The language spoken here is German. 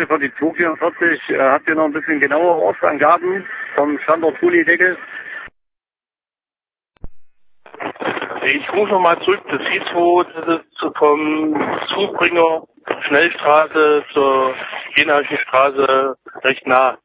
Adresse von die 244. Habt ihr noch ein bisschen genauere Ortsangaben vom Standort Tulidecke? Ich rufe nochmal zurück. Das hieß wo, das ist vom Zubringer Schnellstraße zur Genahischen Straße recht nah.